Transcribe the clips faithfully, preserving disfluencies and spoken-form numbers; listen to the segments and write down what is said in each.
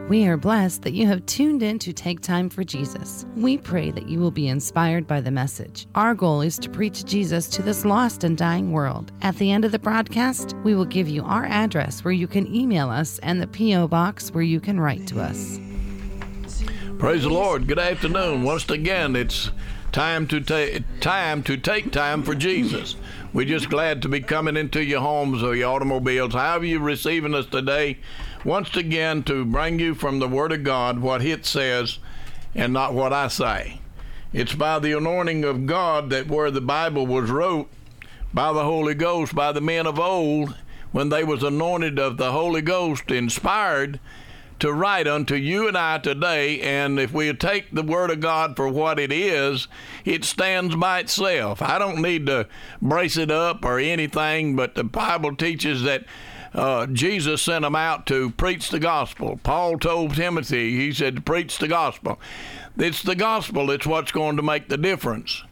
We are blessed that you have tuned in to Take Time for Jesus. We pray that you will be inspired by the message. Our goal is to preach Jesus to this lost and dying world. At the end of the broadcast, we will give you our address where you can email us and the P O box where you can write to us. Praise the Lord. Good afternoon. Once again, it's time to take time to take time for Jesus. We're just glad to be coming into your homes or your automobiles, however you're receiving us today, once again to bring you from the Word of God what it says and not what I say. It's by the anointing of God that where the Bible was wrote by the Holy Ghost, by the men of old, when they was anointed of the Holy Ghost, inspired to write unto you and I today. And if we take the Word of God for what it is, it stands by itself. I don't need to brace it up or anything, but the Bible teaches that uh, Jesus sent them out to preach the gospel. Paul told Timothy, he said, to preach the gospel. It's the gospel that's what's going to make the difference.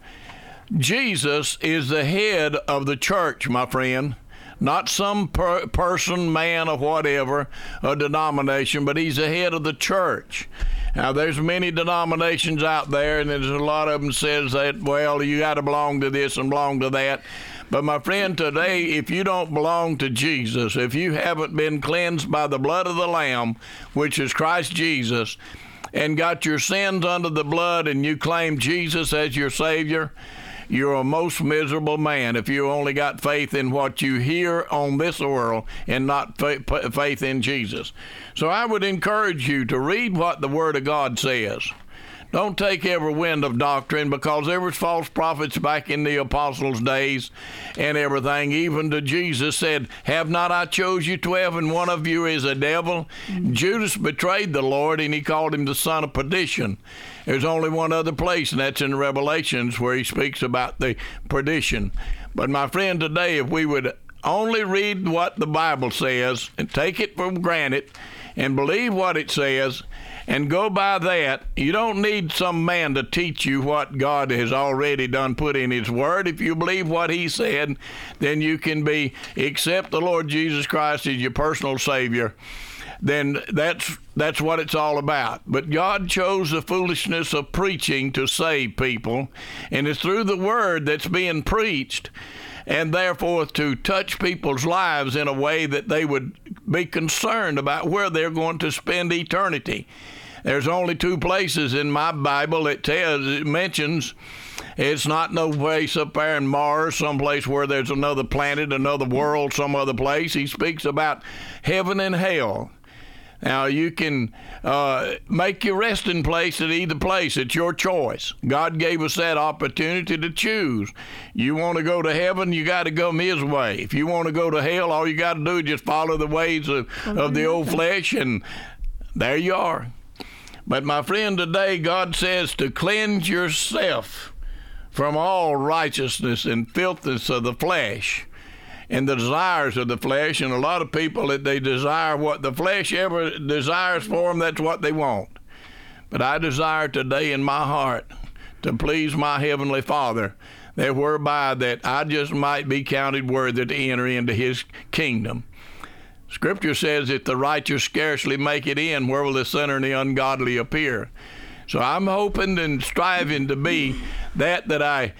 Jesus is the head of the church, my friend. Not some per- person, man, or whatever, a denomination, but he's the head of the church. Now, there's many denominations out there, and there's a lot of them says that, well, you got to belong to this and belong to that. But, my friend, today, if you don't belong to Jesus, if you haven't been cleansed by the blood of the Lamb, which is Christ Jesus, and got your sins under the blood, and you claim Jesus as your Savior, you're a most miserable man if you only got faith in what you hear on this world and not faith in Jesus. So I would encourage you to read what the Word of God says. Don't take every wind of doctrine, because there was false prophets back in the apostles' days and everything. Even to Jesus said, have not I chose you twelve, and one of you is a devil? Mm-hmm. Judas betrayed the Lord, and he called him the son of perdition. There's only one other place, and that's in Revelations, where he speaks about the perdition. But my friend, today, if we would only read what the Bible says and take it for granted and believe what it says and go by that, you don't need some man to teach you what God has already done put in his word. If you believe what he said, then you can be accept the Lord Jesus Christ as your personal Savior. Then that's that's what it's all about. But God chose the foolishness of preaching to save people, and it's through the word that's being preached, and therefore to touch people's lives in a way that they would be concerned about where they're going to spend eternity. There's only two places in my Bible it tells, it mentions, it's not no place up there in Mars, someplace where there's another planet, another world, some other place. He speaks about heaven and hell. Now, you can uh, make your resting place at either place. It's your choice. God gave us that opportunity to choose. You want to go to heaven, you got to go his way. If you want to go to hell, all you got to do is just follow the ways of, of the old flesh, and there you are. But, my friend, today God says to cleanse yourself from all righteousness and filthiness of the flesh and the desires of the flesh. And a lot of people, that they desire what the flesh ever desires for them, that's what they want. But I desire today in my heart to please my Heavenly Father, that whereby that I just might be counted worthy to enter into his kingdom. Scripture says, if the righteous scarcely make it in, where will the sinner and the ungodly appear? So I'm hoping and striving to be that that I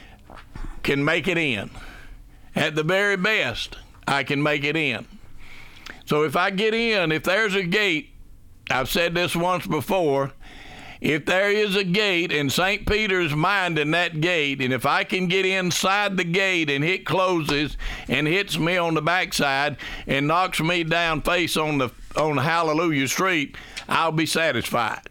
can make it in. At the very best, I can make it in. So if I get in, if there's a gate, I've said this once before, if there is a gate and Saint Peter's minding that gate, and if I can get inside the gate and it closes and hits me on the backside and knocks me down face on the on Hallelujah Street, I'll be satisfied.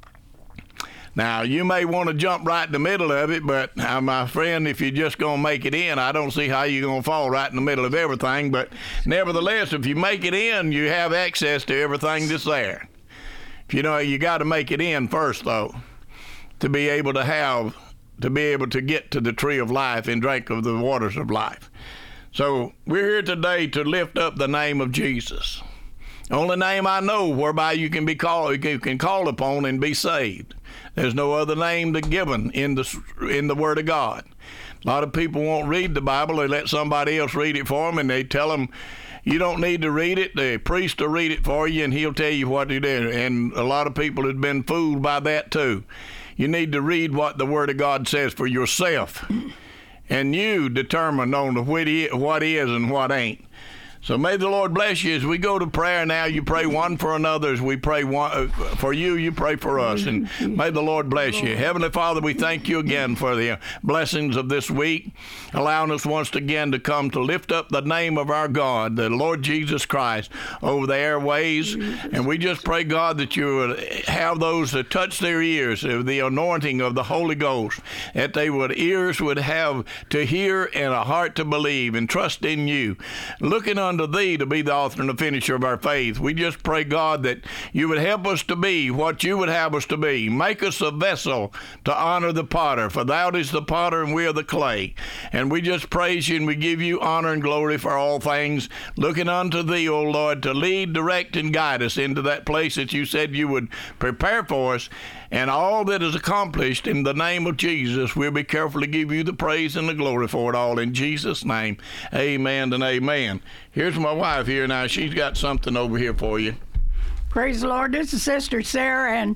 Now, you may want to jump right in the middle of it, but uh, my friend, if you're just going to make it in, I don't see how you're going to fall right in the middle of everything. But nevertheless, if you make it in, you have access to everything that's there. You know, you got to make it in first, though, to be able to have, to be able to get to the tree of life and drink of the waters of life. So we're here today to lift up the name of Jesus. Only name I know whereby you can be called, you can call upon and be saved. There's no other name given in the in the Word of God. A lot of people won't read the Bible. They let somebody else read it for them, and they tell them, You don't need to read it. The priest will read it for you, and he'll tell you what to do. And a lot of people have been fooled by that too. You need to read what the Word of God says for yourself, and you determine on what is and what ain't. So may the Lord bless you. As we go to prayer now, you pray one for another. As we pray one for you, you pray for us. And may the Lord bless you. Heavenly Father, we thank you again for the blessings of this week, allowing us once again to come to lift up the name of our God, the Lord Jesus Christ, over the airways. And we just pray, God, that you would have those that touch their ears of the anointing of the Holy Ghost, that they would ears would have to hear and a heart to believe and trust in you. Looking on unto thee to be the author and the finisher of our faith. We just pray, God, that you would help us to be what you would have us to be. Make us a vessel to honor the potter, for thou is the potter and we are the clay. And we just praise you and we give you honor and glory for all things, looking unto thee, O Lord, to lead, direct, and guide us into that place that you said you would prepare for us. And all that is accomplished in the name of Jesus, we'll be careful to give you the praise and the glory for it all. In Jesus' name, amen and amen. Here's my wife here now. She's got something over here for you. Praise the Lord. This is Sister Sarah, and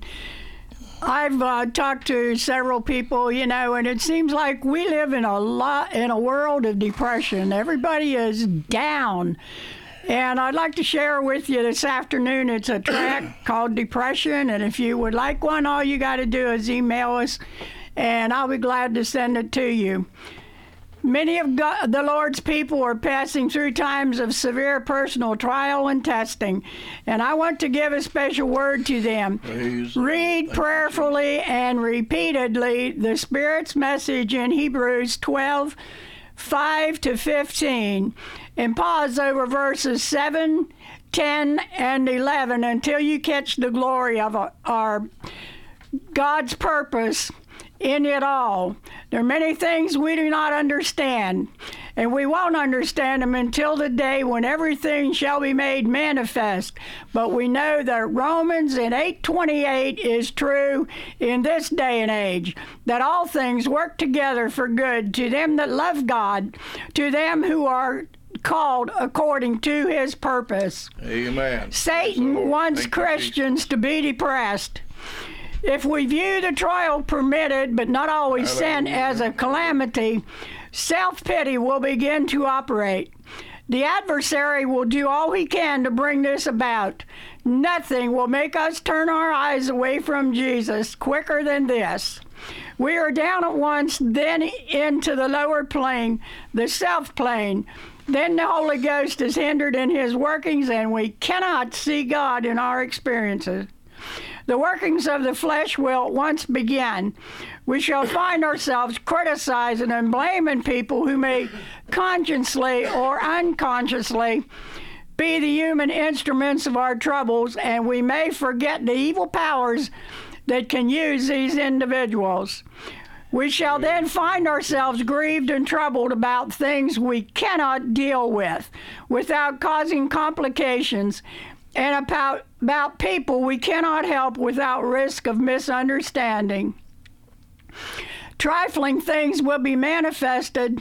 I've uh, talked to several people, you know, and it seems like we live in a lot in a world of depression. Everybody is down. And I'd like to share with you this afternoon, it's a track called Depression, and if you would like one, all you got to do is email us, and I'll be glad to send it to you. Many of God, the Lord's people are passing through times of severe personal trial and testing, and I want to give a special word to them. Praise Read prayerfully and repeatedly the Spirit's message in Hebrews twelve, five to fifteen, and pause over verses seven, ten, and eleven until you catch the glory of our God's purpose in it all. There are many things we do not understand, and we won't understand them until the day when everything shall be made manifest. But we know that Romans in eight twenty-eight is true in this day and age, that all things work together for good to them that love God, to them who are called according to his purpose. Amen. Satan wants Thank Christians to be depressed. If we view the trial permitted, but not always sent, as a calamity, self-pity will begin to operate. The adversary will do all he can to bring this about. Nothing will make us turn our eyes away from Jesus quicker than this. We are down at once, then into the lower plane, the self-plane. Then the Holy Ghost is hindered in his workings, and we cannot see God in our experiences. The workings of the flesh will at once begin. We shall find ourselves criticizing and blaming people who may consciously or unconsciously be the human instruments of our troubles, and we may forget the evil powers that can use these individuals. We shall then find ourselves grieved and troubled about things we cannot deal with without causing complications, and about, about people we cannot help without risk of misunderstanding. Trifling things will be manifested.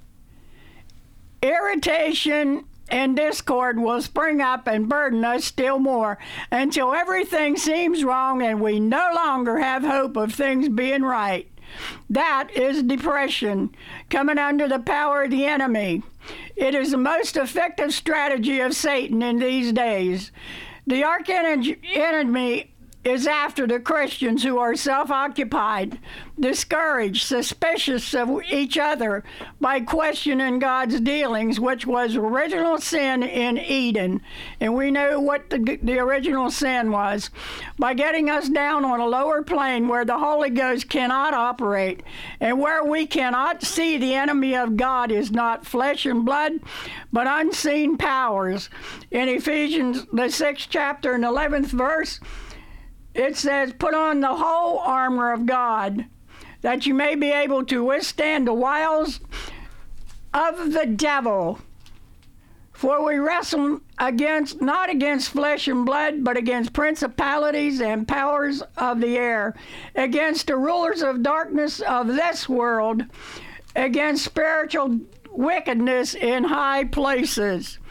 Irritation and discord will spring up and burden us still more until everything seems wrong and we no longer have hope of things being right. That is depression, coming under the power of the enemy. It is the most effective strategy of Satan in these days. The arch enemy is after the Christians who are self-occupied, discouraged, suspicious of each other by questioning God's dealings, which was original sin in Eden. And we know what the, the original sin was. By getting us down on a lower plane where the Holy Ghost cannot operate and where we cannot see the enemy of God is not flesh and blood, but unseen powers. In Ephesians, the sixth chapter and eleventh verse, it says, put on the whole armor of God, that you may be able to withstand the wiles of the devil. For we wrestle against, not against flesh and blood, but against principalities and powers of the air, against the rulers of darkness of this world, against spiritual wickedness in high places.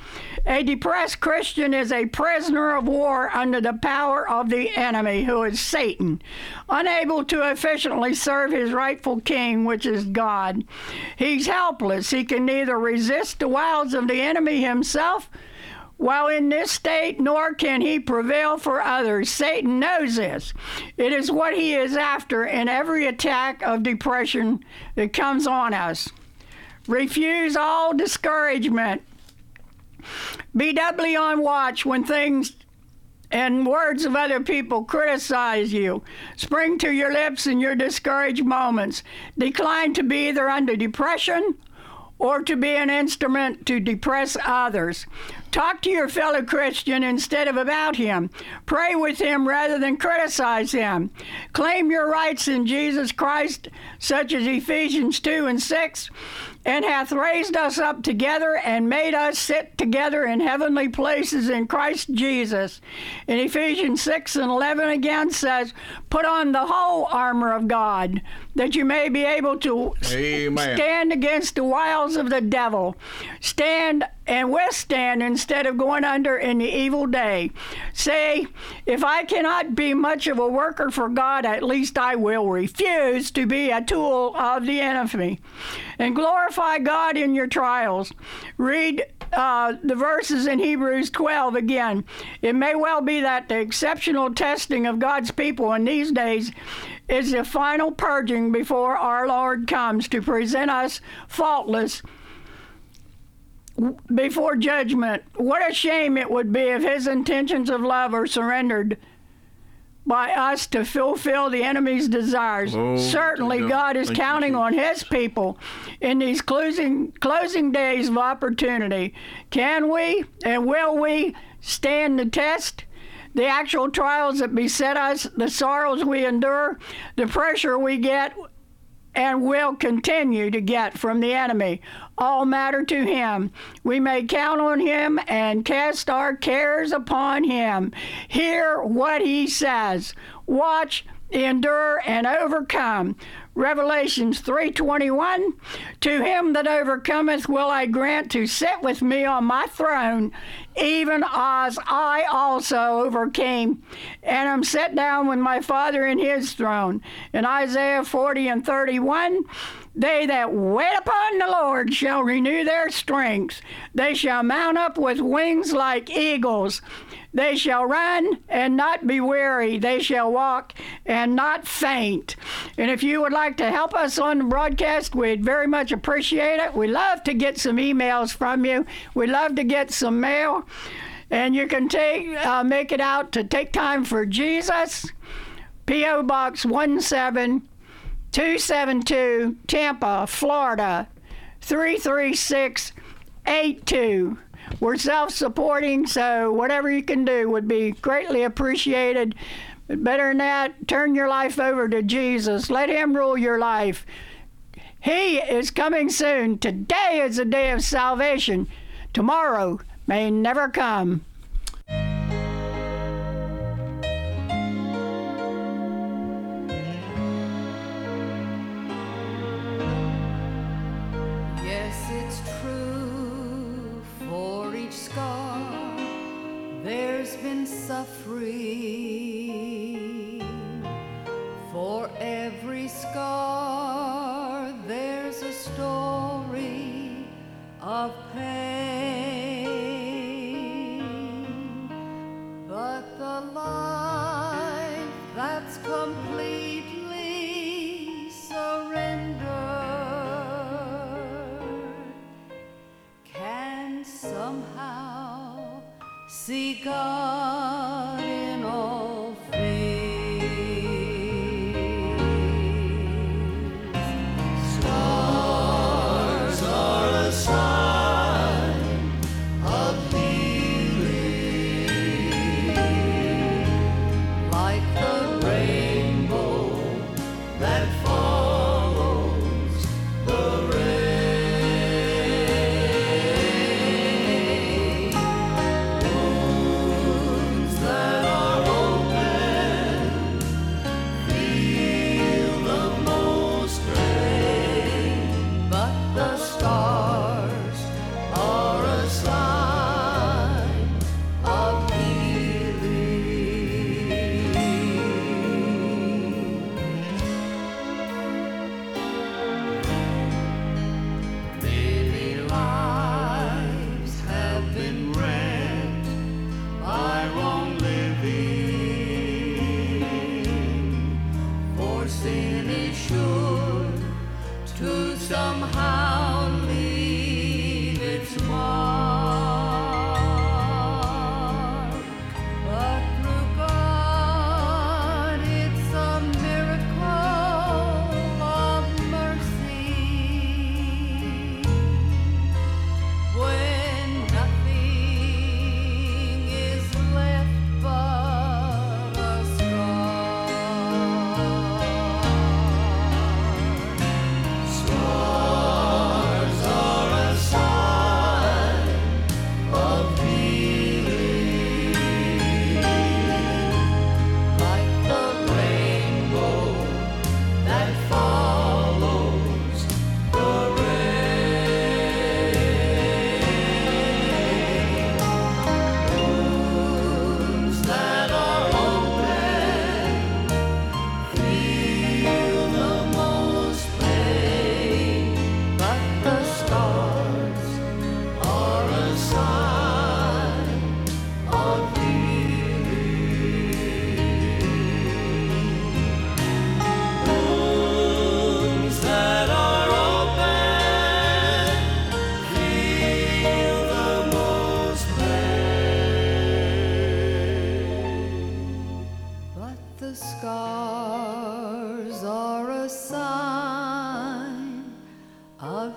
A depressed Christian is a prisoner of war under the power of the enemy, who is Satan, unable to efficiently serve his rightful king, which is God. He's helpless. He can neither resist the wiles of the enemy himself while in this state, nor can he prevail for others. Satan knows this. It is what he is after in every attack of depression that comes on us. Refuse all discouragement. Be doubly on watch when things and words of other people criticize you. Spring to your lips in your discouraged moments. Decline to be either under depression or to be an instrument to depress others. Talk to your fellow Christian instead of about him. Pray with him rather than criticize him. Claim your rights in Jesus Christ, such as Ephesians two and six, and hath raised us up together and made us sit together in heavenly places in Christ Jesus. In Ephesians six and eleven again says, put on the whole armor of God, that you may be able to Amen. stand against the wiles of the devil. Stand and withstand instead of going under in the evil day. Say, if I cannot be much of a worker for God, at least I will refuse to be a tool of the enemy. And glorify God in your trials. Read uh, the verses in Hebrews twelve again. It may well be that the exceptional testing of God's people in these days is the final purging before our Lord comes to present us faultless before judgment. What a shame it would be if his intentions of love are surrendered by us to fulfill the enemy's desires. Oh, Certainly God. God is Thank you, counting on his people in these closing closing days of opportunity. Can we and will we stand the test? The actual trials that beset us, the sorrows we endure, the pressure we get and will continue to get from the enemy, all matter to him. We may count on him and cast our cares upon him. Hear what he says. Watch, endure, and overcome. Revelations three twenty-one, to him that overcometh will I grant to sit with me on my throne, even as I also overcame, and am set down with my Father in his throne. In Isaiah forty and thirty-one, they that wait upon the Lord shall renew their strength. They shall mount up with wings like eagles. They shall run and not be weary. They shall walk and not faint. And if you would like to help us on the broadcast, we'd very much appreciate it. We love to get some emails from you. We love to get some mail. And you can take uh, make it out to Take Time for Jesus, P O Box one seven two seven two, Tampa, Florida, three three six eight two. We're self-supporting, so whatever you can do would be greatly appreciated. But better than that, turn your life over to Jesus. Let him rule your life. He is coming soon. Today is a day of salvation. Tomorrow may never come. Yes, it's true. For each scar, there's been suffering. For every scar, there's a story of pain. But the life that's completely surrendered can somehow see God in all things. Stars are a sign of healing, like the rainbow that follows the rain. Wounds that are open feel the most pain, but the stars are a sign The scars are a sign of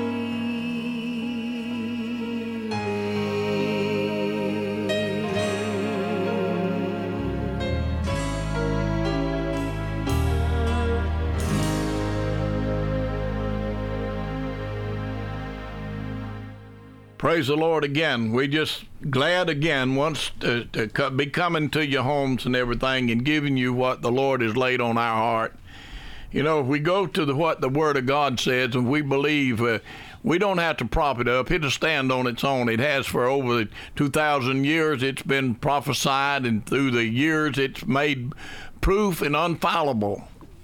Praise the Lord again. We just glad again once to, to co- be coming to your homes and everything and giving you what the Lord has laid on our heart. You know, if we go to the, what the Word of God says and we believe, uh, we don't have to prop it up. It'll stand on its own. It has for over two thousand years. It's been prophesied, and through the years it's made proof and infallible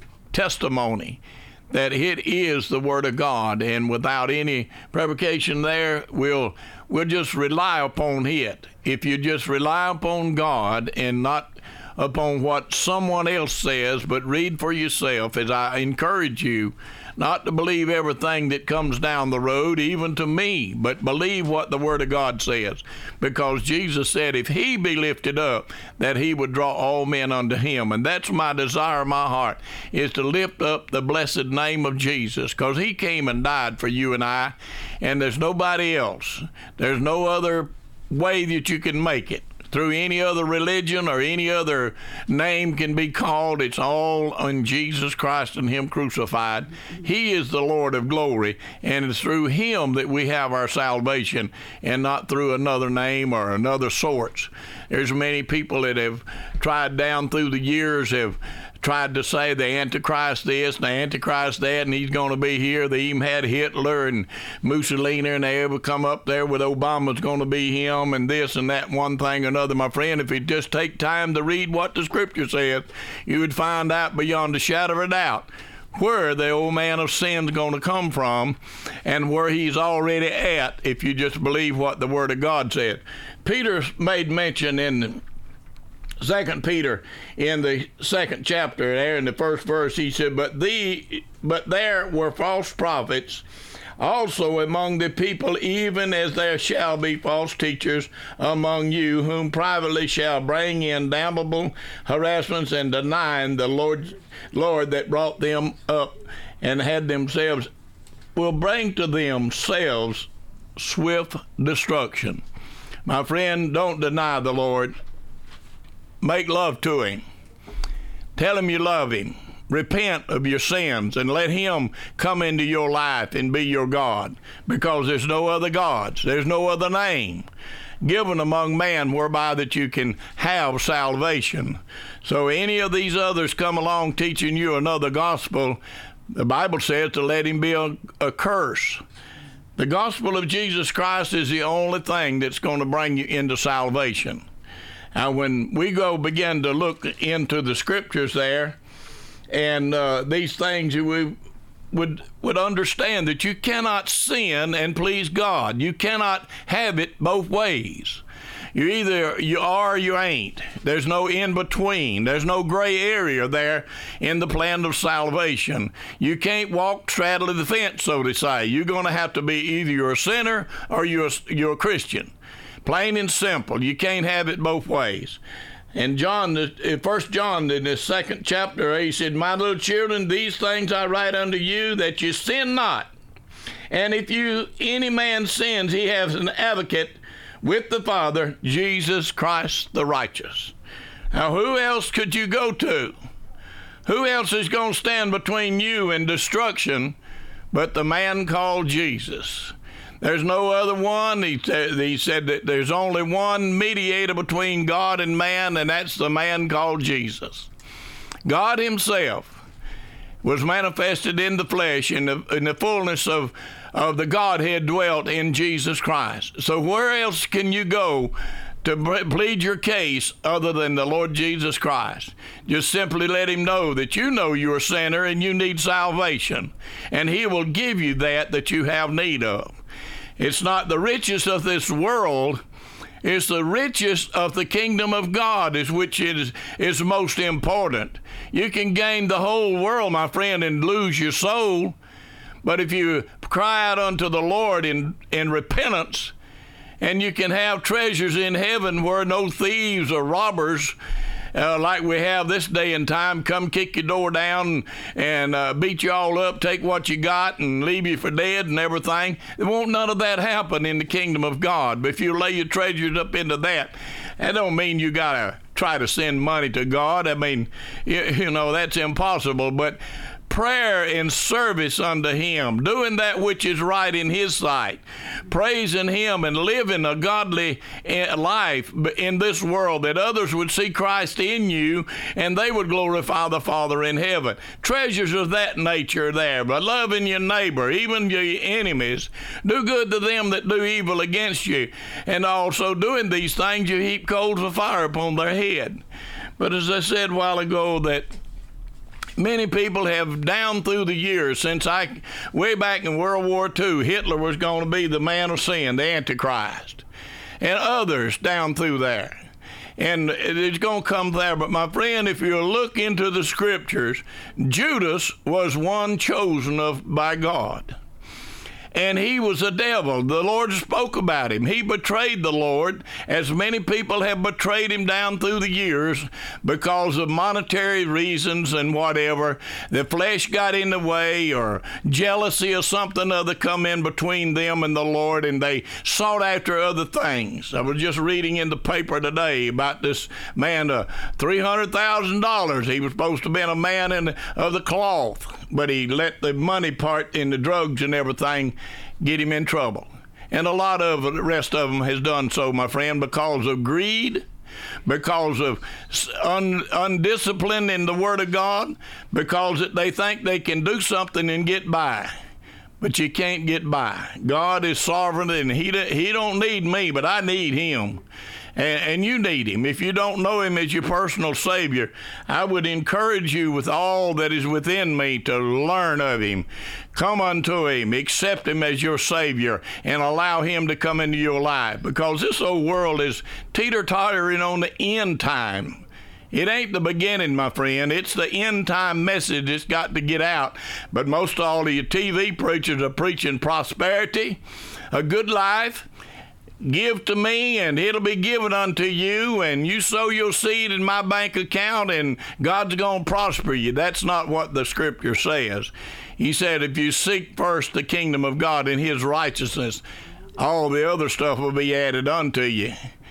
testimony that it is the Word of God, and without any provocation there, we'll we'll just rely upon it. If you just rely upon God and not upon what someone else says, but read for yourself, as I encourage you not to believe everything that comes down the road, even to me, but believe what the Word of God says. Because Jesus said if he be lifted up, that he would draw all men unto him. And that's my desire of my heart, is to lift up the blessed name of Jesus, because he came and died for you and I, and there's nobody else. There's no other way that you can make it. Through any other religion or any other name can be called. It's all on Jesus Christ and him crucified. He is the Lord of glory, and it's through him that we have our salvation, and not through another name or another source. There's many people that have tried down through the years, have tried to say the Antichrist this and the Antichrist that, and he's going to be here. They even had Hitler and Mussolini, and they ever come up there with Obama's going to be him, and this and that, one thing or another. My friend, if you just take time to read what the Scripture says, you would find out beyond a shadow of a doubt where the old man of sin's going to come from, and where he's already at, if you just believe what the Word of God said. Peter made mention in Second Peter, in the second chapter, there in the first verse, he said, but the but there were false prophets also among the people, even as there shall be false teachers among you, whom privately shall bring in damnable harassments, and denying the Lord, Lord that brought them up, and had themselves, will bring to themselves swift destruction. My friend, don't deny the Lord. Make love to him. Tell him you love him. Repent of your sins and let him come into your life and be your God, because there's no other gods. There's no other name given among man whereby that you can have salvation. So any of these others come along teaching you another gospel, the Bible says to let him be a, a curse. The gospel of Jesus Christ is the only thing that's going to bring you into salvation. Now, when we go begin to look into the Scriptures there, and uh, these things, we would would understand that you cannot sin and please God. You cannot have it both ways. You either you are or you ain't. There's no in between. There's no gray area there in the plan of salvation. You can't walk straddling the fence, so to say. You're going to have to be either you're a sinner or you're a, you're a Christian. Plain and simple. You can't have it both ways. And John, First John, in the second chapter, he said, my little children, these things I write unto you, that you sin not. And if you any man sins, he has an advocate with the Father, Jesus Christ the righteous. Now, who else could you go to? Who else is going to stand between you and destruction but the man called Jesus? There's no other one. He, he said that there's only one mediator between God and man, and that's the man called Jesus. God himself was manifested in the flesh, in the, in the fullness of, of the Godhead dwelt in Jesus Christ. So where else can you go to plead your case other than the Lord Jesus Christ? Just simply let him know that you know you're a sinner and you need salvation, and he will give you that that you have need of. It's not the riches of this world, it's the riches of the kingdom of God is which is, is most important. You can gain the whole world, my friend, and lose your soul, but if you cry out unto the Lord in, in repentance, and you can have treasures in heaven where no thieves or robbers uh, like we have this day and time, come kick your door down and uh, beat you all up, take what you got, and leave you for dead and everything. There won't none of that happen in the kingdom of God. But if you lay your treasures up into that, that don't mean you got to try to send money to God. I mean, you, you know, that's impossible. But prayer and service unto him, doing that which is right in his sight, praising him and living a godly life in this world, that others would see Christ in you and they would glorify the Father in heaven. Treasures of that nature there, but loving your neighbor, even your enemies, do good to them that do evil against you, and also doing these things you heap coals of fire upon their head. But as I said a while ago, that many people have, down through the years, since I, way back in World War Two, Hitler was going to be the man of sin, the Antichrist, and others down through there. And it's going to come there. But my friend, if you look into the scriptures, Judas was one chosen of by God. And he was a devil. The Lord spoke about him. He betrayed the Lord, as many people have betrayed him down through the years because of monetary reasons and whatever. The flesh got in the way, or jealousy or something other come in between them and the Lord, and they sought after other things. I was just reading in the paper today about this man, uh, three hundred thousand dollars. He was supposed to have been a man in the, of the cloth, but he let the money part in the drugs and everything get him in trouble. And a lot of the rest of them has done so, my friend, because of greed, because of un, undiscipline in the Word of God, because they think they can do something and get by. But you can't get by. God is sovereign, and he, he don't need me, but I need him. And, and you need him. If you don't know him as your personal Savior, I would encourage you with all that is within me to learn of him. Come unto him, accept him as your Savior, and allow him to come into your life. Because this old world is teeter-tottering on the end time. It ain't the beginning, my friend. It's the end time message that's got to get out. But most all of your T V preachers are preaching prosperity, a good life. Give to me, and it'll be given unto you, and you sow your seed in my bank account, and God's going to prosper you. That's not what the scripture says. He said, if you seek first the kingdom of God and his righteousness, all the other stuff will be added unto you.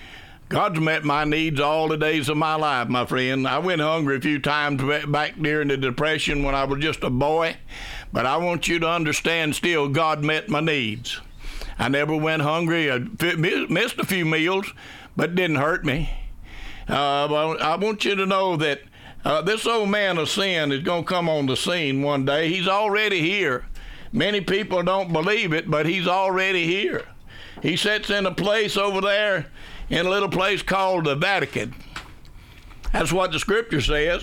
God's met my needs all the days of my life, my friend. I went hungry a few times back during the Depression when I was just a boy, but I want you to understand still God met my needs. I never went hungry. I missed a few meals, but it didn't hurt me. Uh, I want you to know that uh, this old man of sin is going to come on the scene one day. He's already here. Many people don't believe it, but he's already here. He sits in a place over there, in a little place called the Vatican. That's what the scripture says.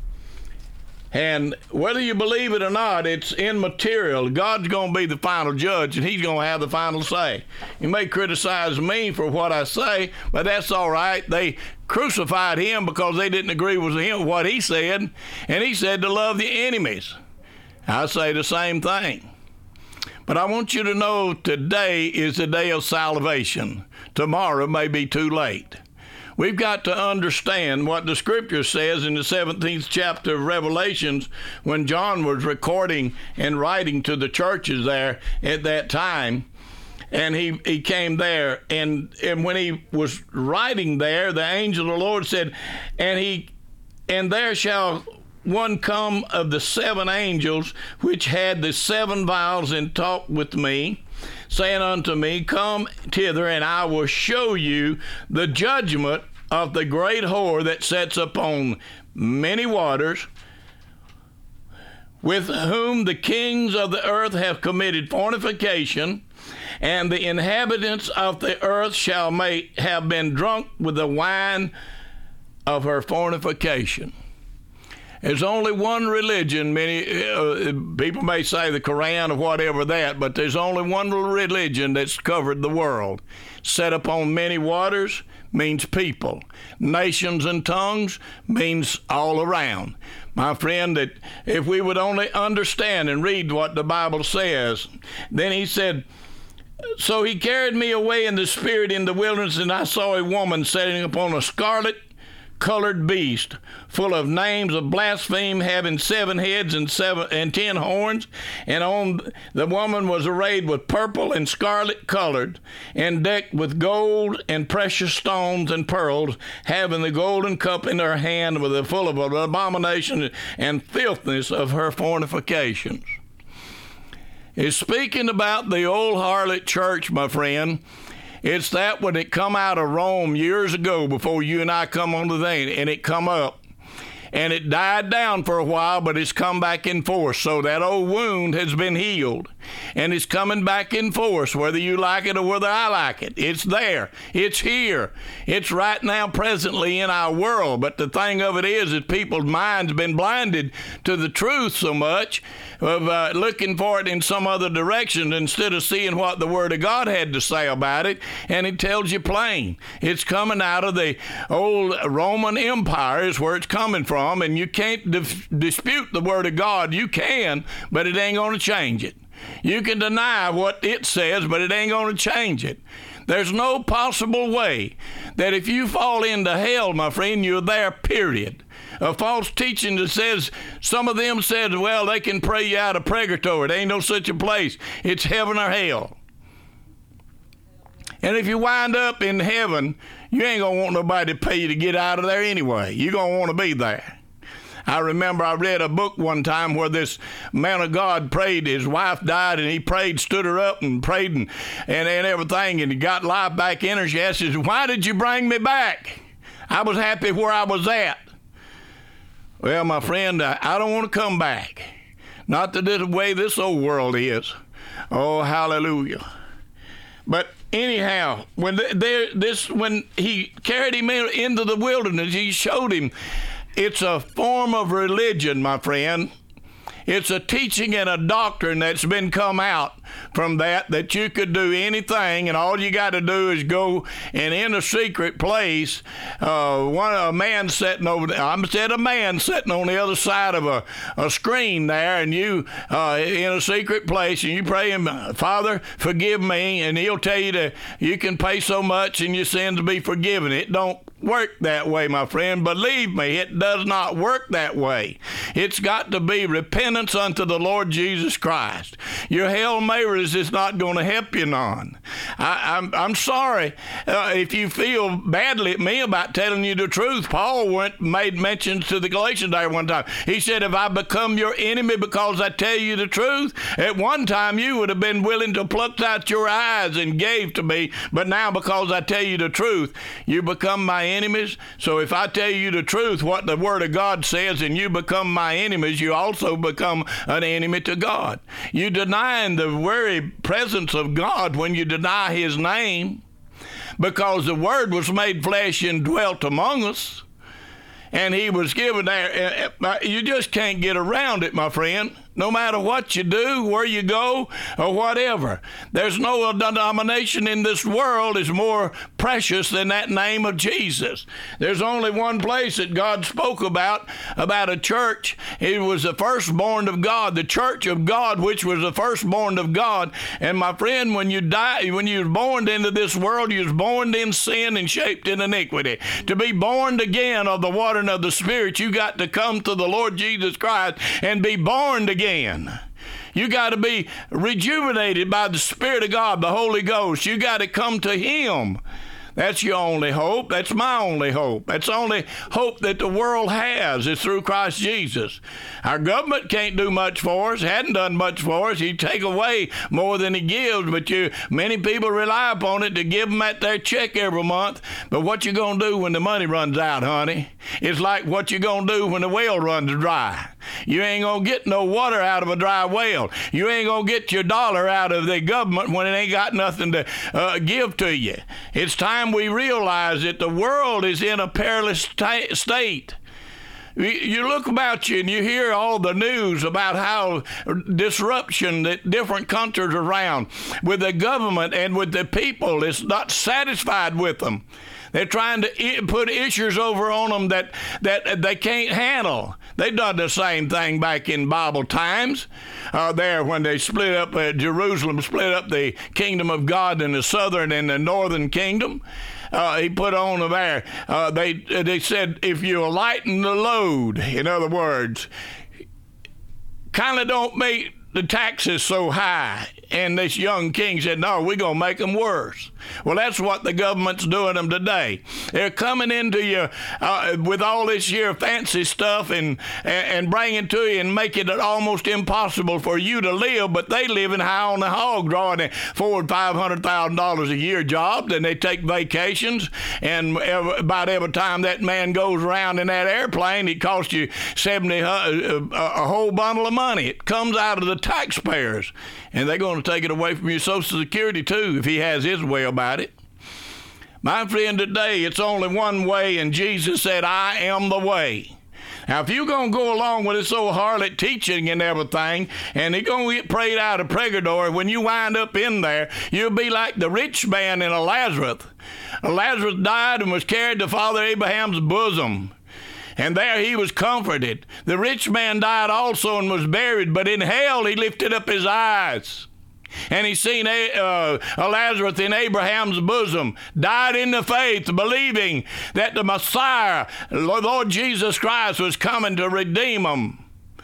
And whether you believe it or not, it's immaterial. God's going to be the final judge, and he's going to have the final say. You may criticize me for what I say, but that's all right. They crucified him because they didn't agree with him, what he said, and he said to love the enemies. I say the same thing. But I want you to know today is the day of salvation. Tomorrow may be too late. We've got to understand what the scripture says in the seventeenth chapter of Revelations, when John was recording and writing to the churches there at that time. And he, he came there, and, and when he was writing there, the angel of the Lord said, and he and there shall one come of the seven angels which had the seven vials, and talked with me, saying unto me, come hither, and I will show you the judgment of the great whore that sits upon many waters, with whom the kings of the earth have committed fornication, and the inhabitants of the earth shall make, have been drunk with the wine of her fornication. There's only one religion. Many uh, people may say the Quran or whatever that, but there's only one religion that's covered the world. Set upon many waters means people. Nations and tongues means all around. My friend, that if we would only understand and read what the Bible says, then he said, so he carried me away in the spirit in the wilderness, and I saw a woman sitting upon a scarlet colored beast, full of names of blasphemy, having seven heads and seven and ten horns. And on the woman was arrayed with purple and scarlet colored, and decked with gold and precious stones and pearls, having the golden cup in her hand, with the full of abomination and filthiness of her fornications. It's speaking about the old harlot church, my friend. It's that when it come out of Rome years ago, before you and I come on the thing, and it come up. And it died down for a while, but it's come back in force. So that old wound has been healed. And it's coming back in force, whether you like it or whether I like it. It's there. It's here. It's right now presently in our world. But the thing of it is that people's minds have been blinded to the truth so much of uh, looking for it in some other direction instead of seeing what the Word of God had to say about it. And it tells you plain. It's coming out of the old Roman Empire is where it's coming from. And you can't dif- dispute the Word of God. You can, but it ain't going to change it. You can deny what it says, but it ain't going to change it. There's no possible way that if you fall into hell, my friend, you're there, period. A false teaching that says, some of them said, well, they can pray you out of purgatory. There ain't no such a place. It's heaven or hell. And if you wind up in heaven, you ain't going to want nobody to pay you to get out of there anyway. You're going to want to be there. I remember I read a book one time where this man of God prayed. His wife died, and he prayed, stood her up and prayed and, and, and everything, and he got life back in her. She asked him, why did you bring me back? I was happy where I was at. Well, my friend, I, I don't want to come back. Not the, the way this old world is. Oh, hallelujah. But anyhow, when they, this when he carried him into the wilderness, he showed him it's a form of religion, my friend. It's a teaching and a doctrine that's been come out from that, that you could do anything, and all you got to do is go and in a secret place. Uh, one a man sitting over there. I said a man sitting on the other side of a, a screen there, and you uh, in a secret place, and you pray him, Father, forgive me, and he'll tell you that you can pay so much and your sins will be forgiven. It don't work that way, my friend. Believe me, it does not work that way. It's got to be repentance unto the Lord Jesus Christ. Your Hail Marys is not going to help you none. I, I'm, I'm sorry uh, if you feel badly at me about telling you the truth. Paul went made mention to the Galatians there one time. He said, if I become your enemy because I tell you the truth, at one time you would have been willing to pluck out your eyes and gave to me, but now because I tell you the truth, you become my enemies. So if I tell you the truth, what the Word of God says, and you become my enemies, you also become an enemy to God. You denying the very presence of God when you deny His name, because the Word was made flesh and dwelt among us, and He was given there. You just can't get around it, my friend. No matter what you do, where you go, or whatever. There's no denomination in this world is more precious than that name of Jesus. There's only one place that God spoke about, about a church. It was the firstborn of God, the church of God, which was the firstborn of God. And my friend, when you die, when you was born into this world, you was born in sin and shaped in iniquity. To be born again of the water and of the Spirit, you got to come to the Lord Jesus Christ and be born again. You got to be rejuvenated by the Spirit of God, the Holy Ghost. You got to come to Him. That's your only hope. That's my only hope. That's the only hope that the world has is through Christ Jesus. Our government can't do much for us, hadn't done much for us. He take away more than He gives, but you, many people rely upon it to give them at their check every month. But what you going to do when the money runs out, honey? It's like what you going to do when the well runs dry. You ain't going to get no water out of a dry well. You ain't going to get your dollar out of the government when it ain't got nothing to uh, give to you. It's time we realize that the world is in a perilous sta- state. You look about you and you hear all the news about how disruption that different countries around with the government and with the people is not satisfied with them. They're trying to put issues over on them that, that they can't handle. They done the same thing back in Bible times. Uh, there when they split up, uh, Jerusalem split up the kingdom of God in the southern and the northern kingdom. uh, he put on there. Uh, they they said if you lighten the load, in other words, kind of don't make the taxes so high. And this young king said, no, we're going to make them worse. Well, that's what the government's doing them today. They're coming into you uh, with all this here fancy stuff and, and and bringing to you and making it almost impossible for you to live, but they living high on the hog, drawing four and five hundred thousand dollars a year jobs, and they take vacations, and every, about every time that man goes around in that airplane, it costs you seventy uh, a, a whole bundle of money. It comes out of the taxpayers, and they're going to take it away from your Social Security too if he has his way about it. My friend, today it's only one way, and Jesus said, I am the way. Now, if you're going to go along with this old harlot teaching and everything, and you're going to get prayed out of purgatory, when you wind up in there, you'll be like the rich man in a Lazarus. Lazarus died and was carried to Father Abraham's bosom, and there he was comforted. The rich man died also and was buried, but in hell he lifted up his eyes, and he seen a, uh, a Lazarus in Abraham's bosom, died in the faith, believing that the Messiah, Lord Jesus Christ, was coming to redeem him.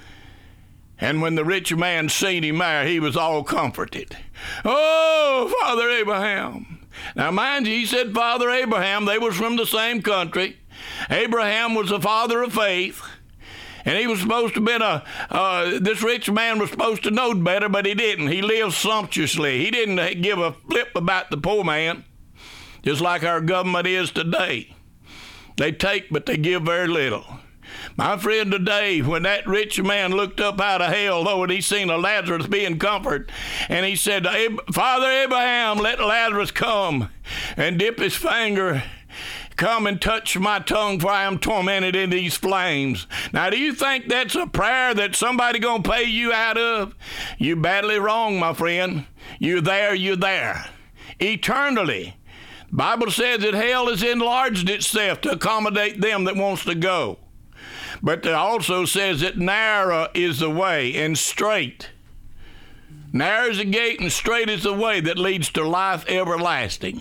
And when the rich man seen him there, he was all comforted. Oh, Father Abraham. Now, mind you, he said Father Abraham. They was from the same country. Abraham was the father of faith. And he was supposed to have been a, uh, this rich man was supposed to know better, but he didn't. He lived sumptuously. He didn't give a flip about the poor man, just like our government is today. They take, but they give very little. My friend, today, when that rich man looked up out of hell, though, and he seen a Lazarus being comforted, and he said, Father Abraham, let Lazarus come and dip his finger. Come and touch my tongue, for I am tormented in these flames. Now, do you think that's a prayer that somebody going to pay you out of? You badly wrong, my friend. You're there, you're there. Eternally. The Bible says that hell has enlarged itself to accommodate them that wants to go. But it also says that narrow is the way and straight. Narrow is the gate and straight is the way that leads to life everlasting.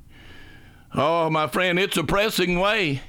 Oh, my friend, it's a pressing way.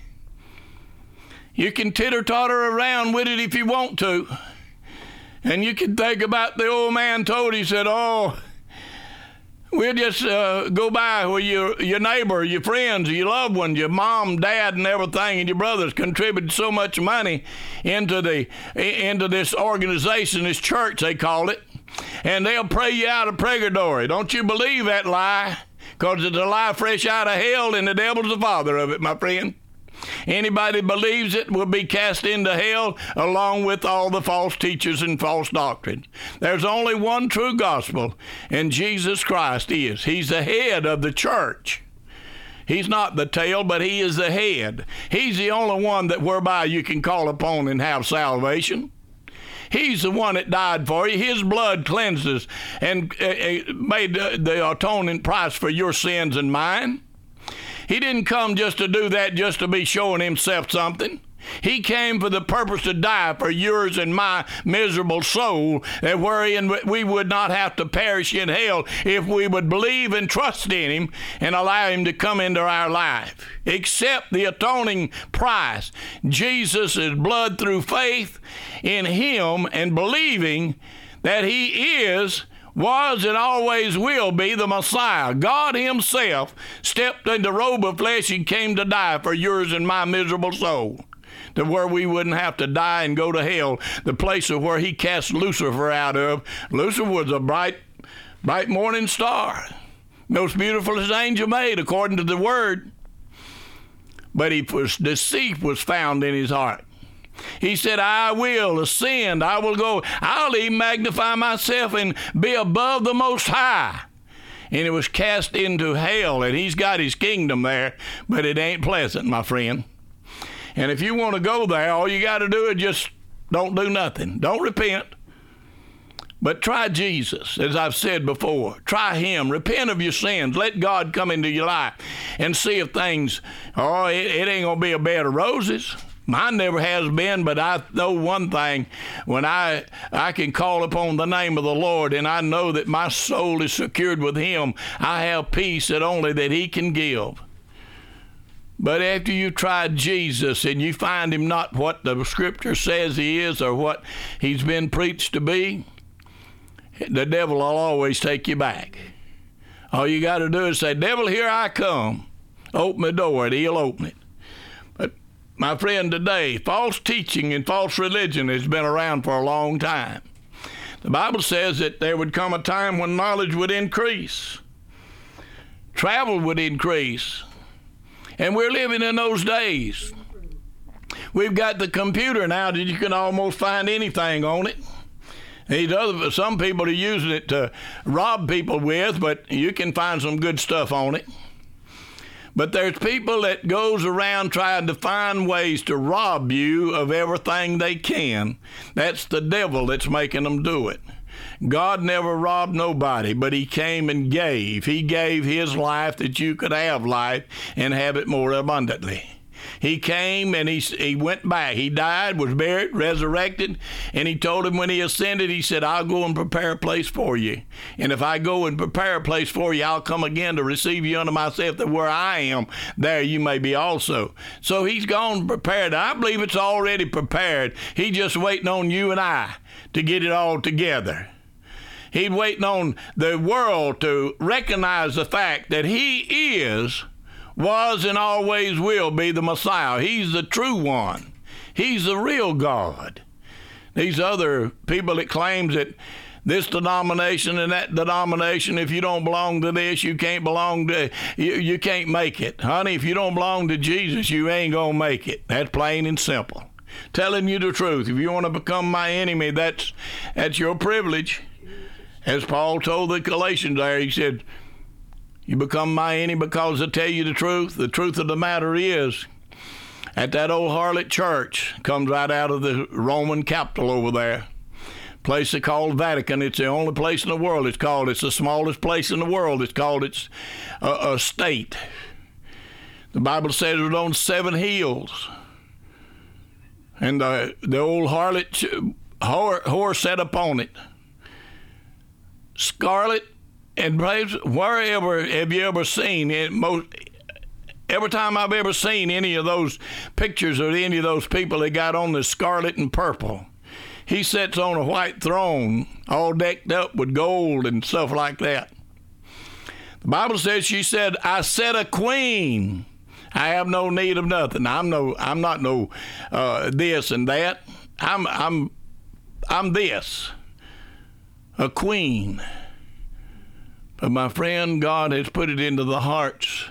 You can titter-totter around with it if you want to. And you can think about the old man told, he said, oh, we'll just uh, go by where your, your neighbor, your friends, your loved ones, your mom, dad, and everything, and your brothers contributed so much money into the into this organization, this church, they call it, and they'll pray you out of purgatory. Don't you believe that lie? Because it's a lie fresh out of hell, and the devil's the father of it, my friend. Anybody believes it will be cast into hell along with all the false teachers and false doctrine. There's only one true gospel, and Jesus Christ is. He's the head of the church. He's not the tail, but he is the head. He's the only one that whereby you can call upon and have salvation. He's the one that died for you. His blood cleanses and uh, made uh, the atoning price for your sins and mine. He didn't come just to do that just to be showing himself something. He came for the purpose to die for yours and my miserable soul, that wherein we would not have to perish in hell if we would believe and trust in him and allow him to come into our life. Accept the atoning price, Jesus' blood through faith in him and believing that he is, was, and always will be the Messiah. God himself stepped in the robe of flesh and came to die for yours and my miserable soul, to where we wouldn't have to die and go to hell, the place of where he cast Lucifer out of. Lucifer was a bright, bright morning star, most beautifulest angel made, according to the word. But he was, deceit was found in his heart. He said, I will ascend, I will go, I'll even magnify myself and be above the Most High. And it was cast into hell, and he's got his kingdom there, but it ain't pleasant, my friend. And if you want to go there, all you got to do is just don't do nothing. Don't repent. But try Jesus, as I've said before. Try him. Repent of your sins. Let God come into your life and see if things, oh, it, it ain't going to be a bed of roses. Mine never has been, but I know one thing. When I, I can call upon the name of the Lord and I know that my soul is secured with him, I have peace that only that he can give. But after you tried Jesus and you find him not what the scripture says he is or what he's been preached to be, the devil will always take you back. All you got to do is say, devil, here I come. Open the door and he'll open it. But my friend, today, false teaching and false religion has been around for a long time. The Bible says that there would come a time when knowledge would increase. Travel would increase. And we're living in those days. We've got the computer now that you can almost find anything on it. These other, some people are using it to rob people with, but you can find some good stuff on it. But there's people that goes around trying to find ways to rob you of everything they can. That's the devil that's making them do it. God never robbed nobody, but he came and gave. He gave his life that you could have life and have it more abundantly. He came and he, he went back. He died, was buried, resurrected, and he told him when he ascended, he said, I'll go and prepare a place for you. And if I go and prepare a place for you, I'll come again to receive you unto myself, that where I am, there you may be also. So he's gone prepared. I believe it's already prepared. He's just waiting on you and I to get it all together. He's waiting on the world to recognize the fact that he is, was, and always will be the Messiah. He's the true one. He's the real God. These other people that claims that this denomination and that denomination, if you don't belong to this, you can't belong to, you, you can't make it. Honey, if you don't belong to Jesus, you ain't going to make it. That's plain and simple. Telling you the truth. If you want to become my enemy, that's that's your privilege. As Paul told the Galatians there, he said, you become my enemy because I tell you the truth. The truth of the matter is, at that old harlot church, comes right out of the Roman capital over there, place they called Vatican. It's the only place in the world it's called. It's the smallest place in the world. It's called it's a, a state. The Bible says it was on seven hills. And the, the old harlot whore, whore sat upon it. Scarlet and praise, wherever have you ever seen it? Most every time I've ever seen any of those pictures of any of those people that got on the scarlet and purple, he sits on a white throne, all decked up with gold and stuff like that. The Bible says she said, "I set a queen. I have no need of nothing. I'm no, I'm not no uh, this and that. I'm, I'm, I'm this." A queen. But my friend, God has put it into the hearts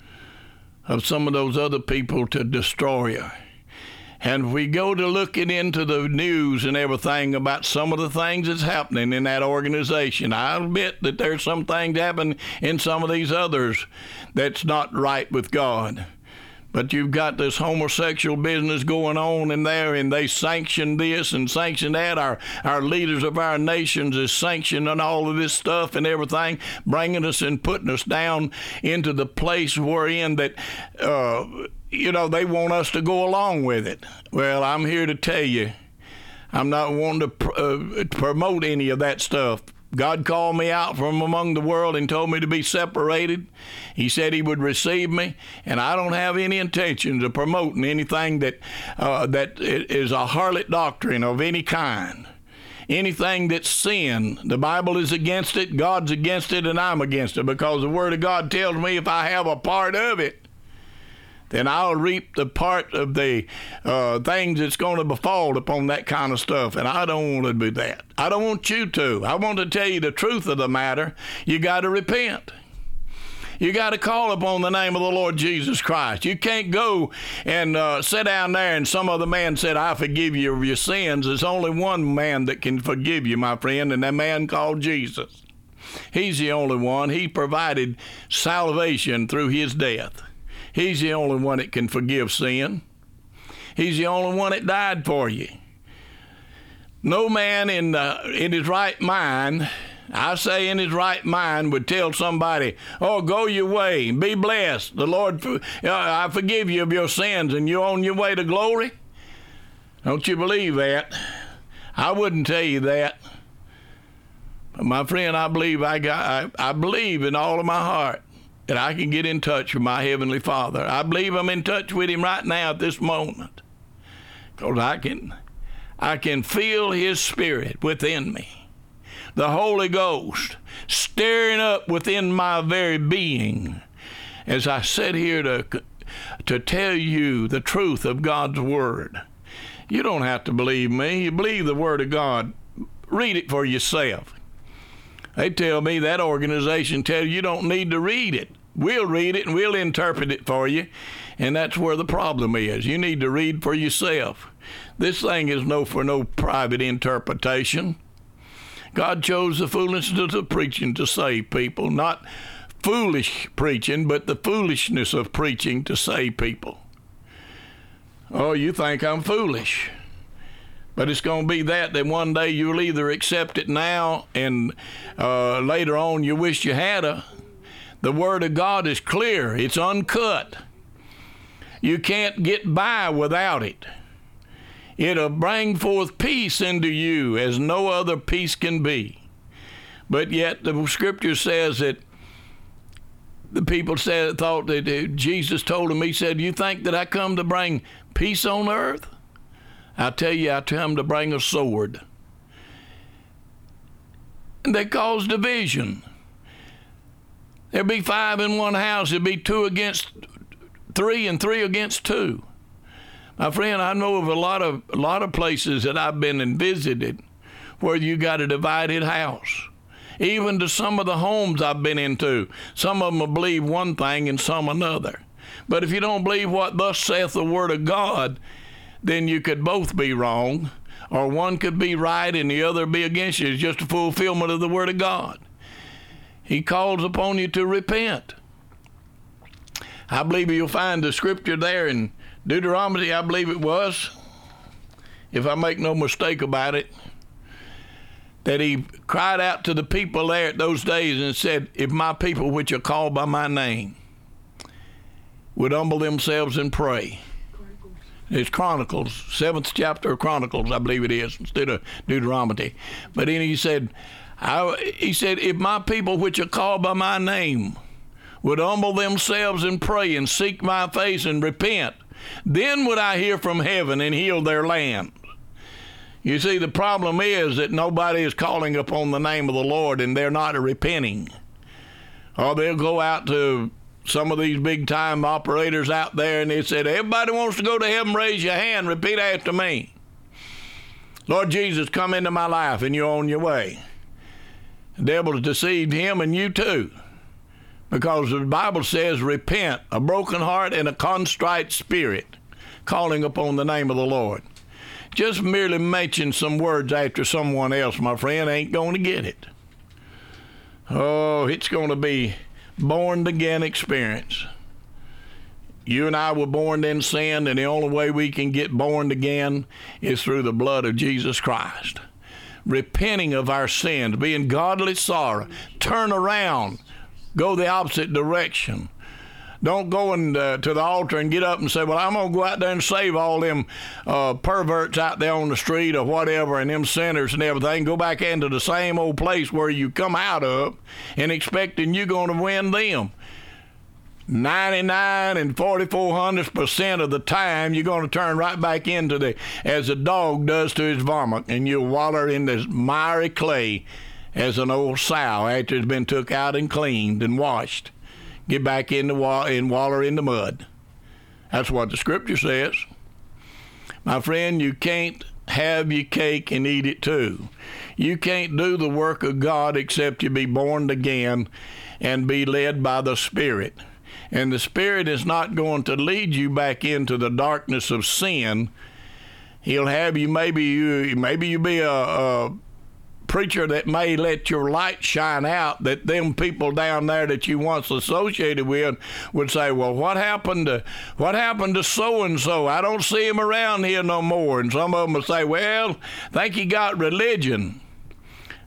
of some of those other people to destroy her. And if we go to looking into the news and everything about some of the things that's happening in that organization, I'll bet that there's some things happen in some of these others that's not right with God. But you've got this homosexual business going on in there, and they sanction this and sanction that. Our our leaders of our nations is sanctioning all of this stuff and everything, bringing us and putting us down into the place we're in that, uh, you know, they want us to go along with it. Well, I'm here to tell you, I'm not wanting to pr- uh, promote any of that stuff. God called me out from among the world and told me to be separated. He said he would receive me, and I don't have any intentions of promoting anything that uh, that is a harlot doctrine of any kind. Anything that's sin, the Bible is against it, God's against it, and I'm against it, because the Word of God tells me if I have a part of it, then I'll reap the part of the uh, things that's going to befall upon that kind of stuff. And I don't want to do that. I don't want you to. I want to tell you the truth of the matter. You got to repent. You got to call upon the name of the Lord Jesus Christ. You can't go and uh, sit down there and some other man said, I forgive you of your sins. There's only one man that can forgive you, my friend, and that man called Jesus. He's the only one. He provided salvation through his death. He's the only one that can forgive sin. He's the only one that died for you. No man in uh, in his right mind, I say in his right mind, would tell somebody, oh, go your way, be blessed. The Lord, uh, I forgive you of your sins, and you're on your way to glory. Don't you believe that? I wouldn't tell you that. But my friend, I believe I got. I, I believe in all of my heart that I can get in touch with my Heavenly Father. I believe I'm in touch with Him right now at this moment, because I can, I can feel His Spirit within me, the Holy Ghost stirring up within my very being as I sit here to, to tell you the truth of God's Word. You don't have to believe me. You believe the Word of God. Read it for yourself. They tell me that organization tells you you don't need to read it. We'll read it and we'll interpret it for you. And that's where the problem is. You need to read for yourself. This thing is no for no private interpretation. God chose the foolishness of preaching to save people, not foolish preaching, but the foolishness of preaching to save people. Oh, you think I'm foolish. But it's going to be that, that one day you'll either accept it now and uh, later on you wish you had a. The Word of God is clear. It's uncut. You can't get by without it. It'll bring forth peace into you as no other peace can be. But yet the Scripture says that the people said, thought that Jesus told them, He said, you think that I come to bring peace on earth? I tell you, I come to bring a sword. And they cause division. There'll be five in one house. There'll be two against three and three against two. My friend, I know of a lot of a lot of places that I've been and visited where you got a divided house. Even to some of the homes I've been into, some of them will believe one thing and some another. But if you don't believe what thus saith the Word of God, then you could both be wrong, or one could be right and the other be against you. It's just a fulfillment of the Word of God. He calls upon you to repent. I believe you'll find the Scripture there in Deuteronomy, I believe it was, if I make no mistake about it, that He cried out to the people there at those days and said, if my people which are called by my name would humble themselves and pray. It's Chronicles, seventh chapter of Chronicles, I believe it is, instead of Deuteronomy. But then he said, I, he said, if my people which are called by my name would humble themselves and pray and seek my face and repent, then would I hear from heaven and heal their land. You see, the problem is that nobody is calling upon the name of the Lord and they're not repenting. Or they'll go out to some of these big-time operators out there and they said, everybody wants to go to heaven, raise your hand, repeat after me. Lord Jesus, come into my life, and you're on your way. The devil has deceived him and you too, because the Bible says, repent, a broken heart and a contrite spirit, calling upon the name of the Lord. Just merely mention some words after someone else, my friend, ain't going to get it. Oh, it's going to be born-again experience. You and I were born in sin, and the only way we can get born again is through the blood of Jesus Christ. Repenting of our sins, being godly sorrow, turn around, go the opposite direction. Don't go in, uh, to the altar and get up and say, well, I'm going to go out there and save all them uh, perverts out there on the street or whatever, and them sinners and everything. Go back into the same old place where you come out of and expecting you're going to win them. ninety-nine and forty-four hundredths percent of the time, you're going to turn right back into the, as a dog does to his vomit, and you'll waller in this miry clay as an old sow after it's been took out and cleaned and washed. Get back in the wa- and waller in the mud. That's what the Scripture says. My friend, you can't have your cake and eat it too. You can't do the work of God except you be born again and be led by the Spirit. And the Spirit is not going to lead you back into the darkness of sin. He'll have you, maybe you maybe you be a, a preacher that may let your light shine out, that them people down there that you once associated with would say, well, what happened to what happened to so-and-so? I don't see him around here no more. And some of them will say, well, I think he got religion.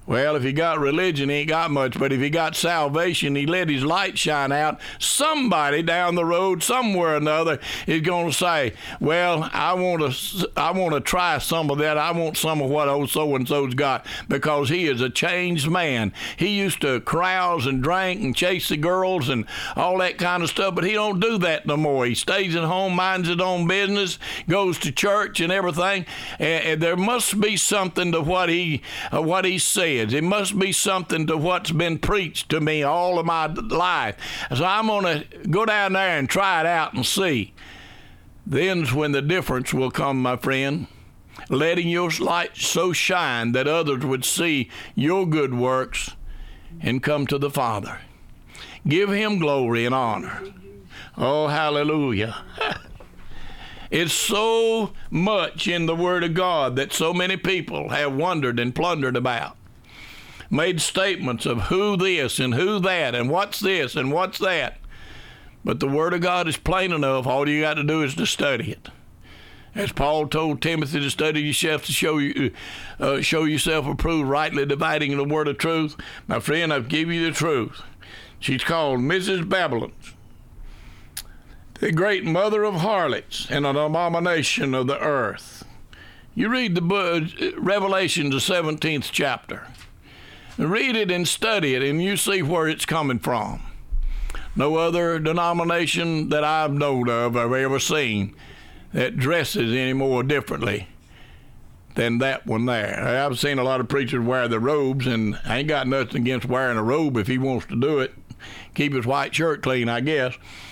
Well, if he got religion, he ain't got much. But if he got salvation, he let his light shine out. Somebody down the road, somewhere or another, is going to say, well, I want to I want to try some of that. I want some of what old so-and-so's got, because he is a changed man. He used to carouse and drink and chase the girls and all that kind of stuff, but he don't do that no more. He stays at home, minds his own business, goes to church and everything. And, and there must be something to what he uh, what he says. It must be something to what's been preached to me all of my life. So I'm going to go down there and try it out and see. Then's when the difference will come, my friend. Letting your light so shine that others would see your good works and come to the Father. Give him glory and honor. Oh, hallelujah. It's so much in the Word of God that so many people have wondered and plundered about. Made statements of who this and who that and what's this and what's that. But the Word of God is plain enough. All you got to do is to study it. As Paul told Timothy to study yourself to show you, uh, show yourself approved, rightly dividing the word of truth. My friend, I've given you the truth. She's called Missus Babylon, the great mother of harlots and an abomination of the earth. You read the book, Revelation, the seventeenth chapter. Read it and study it, and you see where it's coming from. No other denomination that I've known of, I've ever seen, that dresses any more differently than that one there. I've seen a lot of preachers wear the robes, and I ain't got nothing against wearing a robe if he wants to do it. Keep his white shirt clean, I guess.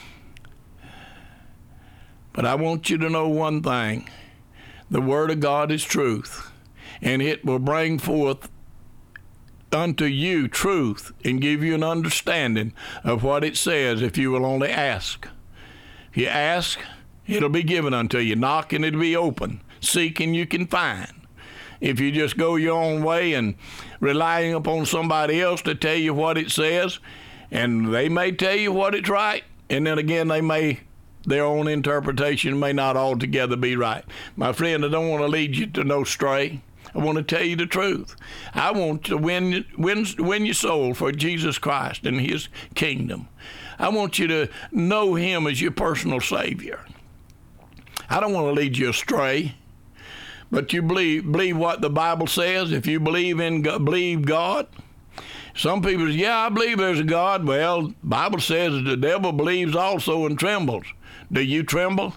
But I want you to know one thing. The Word of God is truth, and it will bring forth unto you truth and give you an understanding of what it says if you will only ask. If you ask, it'll be given unto you. Knock and it'll be open. Seek and you can find. If you just go your own way and relying upon somebody else to tell you what it says, and they may tell you what it's right, and then again they may, their own interpretation may not altogether be right. My friend, I don't want to lead you to no stray. I want to tell you the truth. I want to win, win, win your soul for Jesus Christ and his kingdom. I want you to know him as your personal Savior. I don't want to lead you astray, but you believe believe what the Bible says. If you believe in believe God, some people say, yeah, I believe there's a God. Well, the Bible says the devil believes also and trembles. Do you tremble?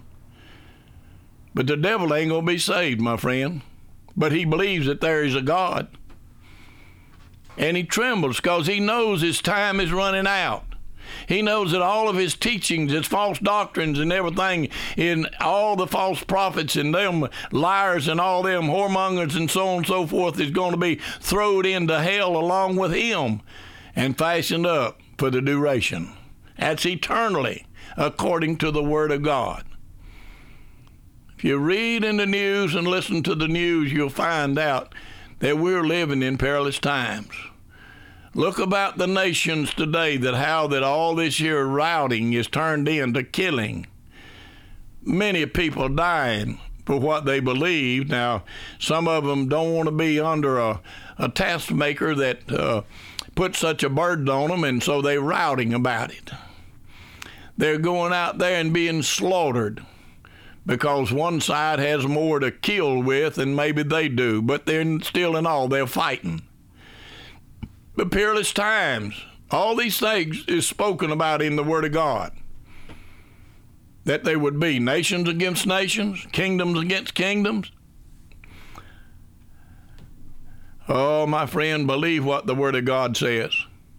But the devil ain't going to be saved, my friend. But he believes that there is a God. And he trembles because he knows his time is running out. He knows that all of his teachings, his false doctrines and everything, in all the false prophets and them liars and all them whoremongers and so on and so forth is going to be thrown into hell along with him and fastened up for the duration. That's eternally according to the Word of God. If you read in the news and listen to the news, you'll find out that we're living in perilous times. Look about the nations today, that how that all this here routing is turned into killing. Many people dying for what they believe. Now, some of them don't want to be under a, a taskmaker that uh, puts such a burden on them, and so they're routing about it. They're going out there and being slaughtered, because one side has more to kill with than maybe they do, but they're still in all, they're fighting. But peerless times, all these things is spoken about in the Word of God, that there would be nations against nations, kingdoms against kingdoms. Oh, my friend, believe what the Word of God says.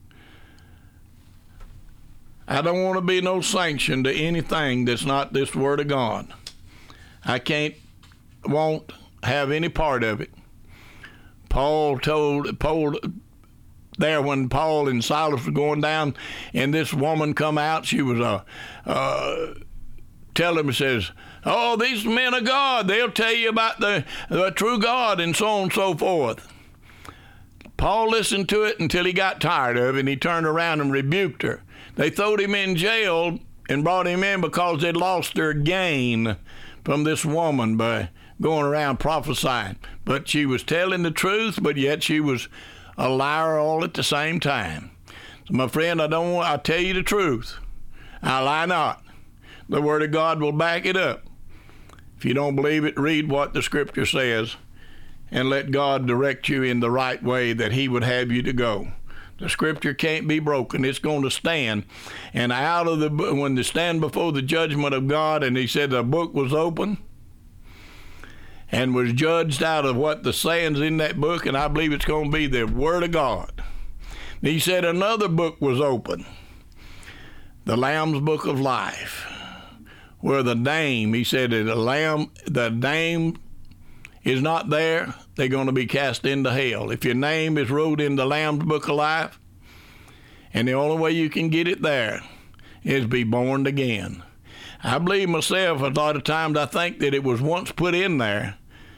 I don't want to be no sanction to anything that's not this Word of God. I can't, won't have any part of it. Paul told, Paul, there when Paul and Silas were going down, and this woman come out, she was uh, uh, telling him, says, oh, these men of God, they'll tell you about the, the true God, and so on and so forth. Paul listened to it until he got tired of it, and he turned around and rebuked her. They throwed him in jail and brought him in because they'd lost their gain from this woman by going around prophesying. But she was telling the truth, but yet she was a liar all at the same time. So my friend, I don't want, I tell you the truth. I lie not. The Word of God will back it up. If you don't believe it, read what the Scripture says and let God direct you in the right way that He would have you to go. The Scripture can't be broken. It's going to stand. And out of the, when they stand before the judgment of God, and He said the book was open and was judged out of what the sayings in that book, and I believe it's going to be the Word of God. And He said another book was open, the Lamb's Book of Life, where the name, He said that the Lamb, the name is not there, they're going to be cast into hell. If your name is wrote in the Lamb's Book of Life, and the only way you can get it there is be born again. I believe myself, a lot of times I think that it was once put in there.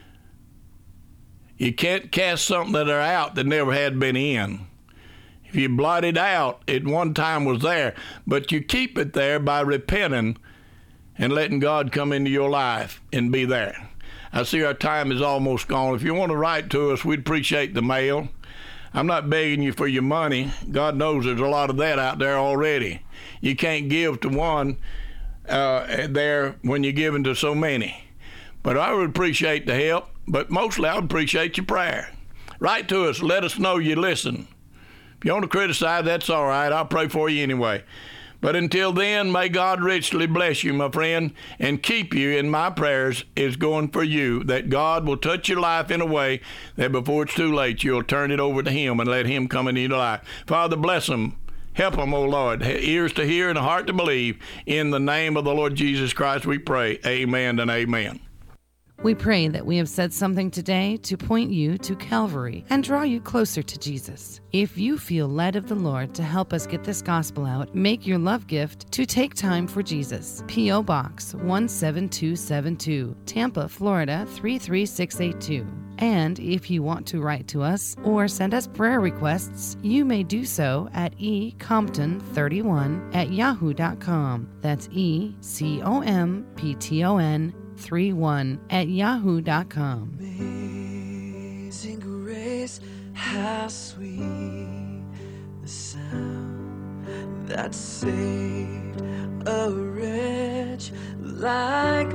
You can't cast something that are out that never had been in. If you blot it out, it one time was there, but you keep it there by repenting and letting God come into your life and be there. I see our time is almost gone. If you want to write to us, we'd appreciate the mail. I'm not begging you for your money. God knows there's a lot of that out there already. You can't give to one uh, there when you're giving to so many. But I would appreciate the help, but mostly I would appreciate your prayer. Write to us. Let us know you listen. If you want to criticize, that's all right. I'll pray for you anyway. But until then, may God richly bless you, my friend, and keep you in my prayers is going for you, that God will touch your life in a way that before it's too late, you'll turn it over to Him and let Him come into your life. Father, bless them. Help them, O Lord. Ears to hear and a heart to believe. In the name of the Lord Jesus Christ we pray. Amen and amen. We pray that we have said something today to point you to Calvary and draw you closer to Jesus. If you feel led of the Lord to help us get this gospel out, make your love gift to Take Time for Jesus. P O. Box one seven two seven two, Tampa, Florida three three six eight two. And if you want to write to us or send us prayer requests, you may do so at e compton thirty-one at yahoo dot com. That's E C O M P T O N thirty-one at yahoo dot com. Amazing grace, how sweet the sound that saved a wretch like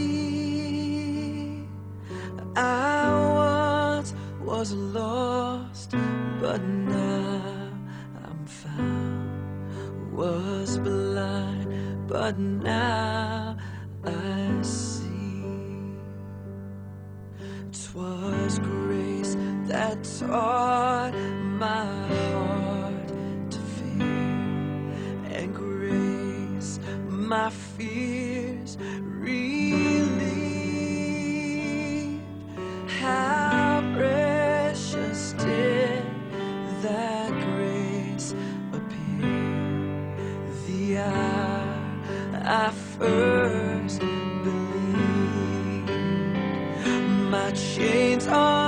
me. I once was lost, but now I'm found. Was blind, but now I see. 'Twas grace that taught my heart to fear, and grace my fears relieved. How precious did that grace appear the hour I first believed. My chains are